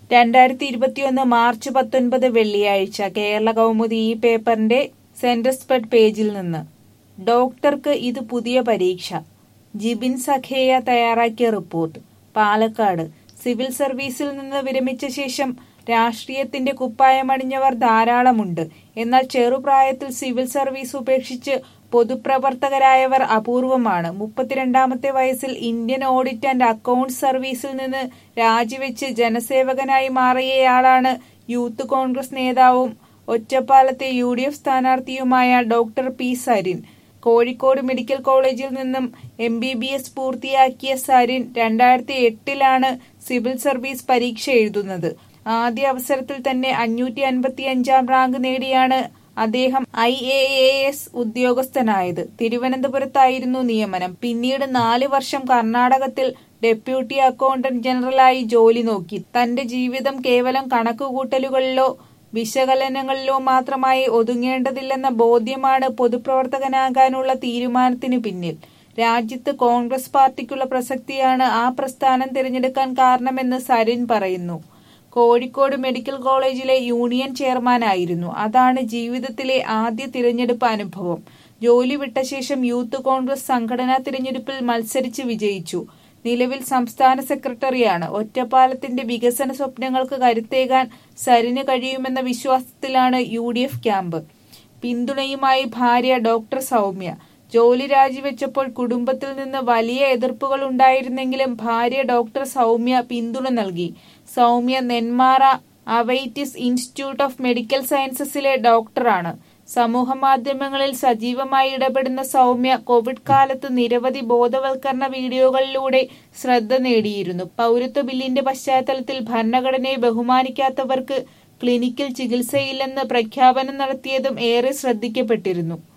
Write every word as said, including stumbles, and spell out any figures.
രണ്ടായിരത്തി ഇരുപത്തിയൊന്ന് മാർച്ച് പത്തൊൻപത് വെള്ളിയാഴ്ച കേരള കൗമുദി ഈ പേപ്പറിന്റെ സെന്റർ സ്പ്രെഡ് പേജിൽ നിന്ന് ഡോക്ടർക്ക് ഇത് പുതിയ പരീക്ഷ. ജിബിൻ സഖേയ തയ്യാറാക്കിയ റിപ്പോർട്ട്. പാലക്കാട് സിവിൽ സർവീസിൽ നിന്ന് വിരമിച്ച ശേഷം രാഷ്ട്രീയത്തിന്റെ കുപ്പായമണിഞ്ഞവർ ധാരാളമുണ്ട്. എന്നാൽ ചെറുപ്രായത്തിൽ സിവിൽ സർവീസ് ഉപേക്ഷിച്ച് പൊതുപ്രവർത്തകരായവർ അപൂർവമാണ്. മുപ്പത്തിരണ്ടാമത്തെ വയസ്സിൽ ഇന്ത്യൻ ഓഡിറ്റ് ആൻഡ് അക്കൗണ്ട്സ് സർവീസിൽ നിന്ന് രാജിവെച്ച് ജനസേവകനായി മാറിയയാളാണ് യൂത്ത് കോൺഗ്രസ് നേതാവും ഒറ്റപ്പാലത്തെ യു ഡി എഫ് സ്ഥാനാർത്ഥിയുമായ doctor P Sarin. Kozhikode medical കോളേജിൽ നിന്നും എം ബി ബി എസ് പൂർത്തിയാക്കിയ സരിൻ രണ്ടായിരത്തി എട്ടിലാണ് സിവിൽ സർവീസ് പരീക്ഷ എഴുതുന്നത്. ആദ്യ അവസരത്തിൽ തന്നെ അഞ്ഞൂറ്റി അൻപത്തി അഞ്ചാം റാങ്ക് നേടിയാണ് അദ്ദേഹം ഐ എ എസ് ഉദ്യോഗസ്ഥനായത്. തിരുവനന്തപുരത്തായിരുന്നു നിയമനം. പിന്നീട് നാല് വർഷം കർണാടകത്തിൽ ഡെപ്യൂട്ടി അക്കൗണ്ടന്റ് ജനറലായി ജോലി നോക്കി. തന്റെ ജീവിതം കേവലം കണക്കുകൂട്ടലുകളിലോ വിശകലനങ്ങളിലോ മാത്രമായി ഒതുങ്ങേണ്ടതില്ലെന്ന ബോധ്യമാണ് പൊതുപ്രവർത്തകനാകാനുള്ള തീരുമാനത്തിനു പിന്നിൽ. രാജ്യത്ത് കോൺഗ്രസ് പാർട്ടിക്കുള്ള പ്രസക്തിയാണ് ആ പ്രസ്ഥാനം തിരഞ്ഞെടുക്കാൻ കാരണമെന്ന് സരിൻ പറയുന്നു. കോഴിക്കോട് മെഡിക്കൽ കോളേജിലെ യൂണിയൻ ചെയർമാനായിരുന്നു. അതാണ് ജീവിതത്തിലെ ആദ്യ തിരഞ്ഞെടുപ്പ് അനുഭവം. ജോലി വിട്ട ശേഷം യൂത്ത് കോൺഗ്രസ് സംഘടനാ തിരഞ്ഞെടുപ്പിൽ മത്സരിച്ച് വിജയിച്ചു. നിലവിൽ സംസ്ഥാന സെക്രട്ടറിയാണ്. ഒറ്റപ്പാലത്തിന്റെ വികസന സ്വപ്നങ്ങൾക്ക് കരുത്തേകാൻ സരിന് കഴിയുമെന്ന വിശ്വാസത്തിലാണ് യു ഡി എഫ് ക്യാമ്പ്. പിന്തുണയുമായി ഭാര്യ ഡോക്ടർ സൗമ്യ. ജോലി രാജിവെച്ചപ്പോൾ കുടുംബത്തിൽ നിന്ന് വലിയ എതിർപ്പുകൾ ഉണ്ടായിരുന്നെങ്കിലും ഭാര്യ ഡോക്ടർ സൗമ്യ പിന്തുണ നൽകി. Soumya Nenmara Avitis institute of medical സയൻസസിലെ ഡോക്ടറാണ്. സമൂഹ മാധ്യമങ്ങളിൽ സജീവമായി ഇടപെടുന്ന സൗമ്യ കോവിഡ് കാലത്ത് നിരവധി ബോധവൽക്കരണ വീഡിയോകളിലൂടെ ശ്രദ്ധ നേടിയിരുന്നു. പൗരത്വ ബില്ലിന്റെ പശ്ചാത്തലത്തിൽ ഭരണഘടനയെ ബഹുമാനിക്കാത്തവർക്ക് ക്ലിനിക്കിൽ ചികിത്സയില്ലെന്ന് പ്രഖ്യാപനം നടത്തിയതും ഏറെ ശ്രദ്ധിക്കപ്പെട്ടിരുന്നു.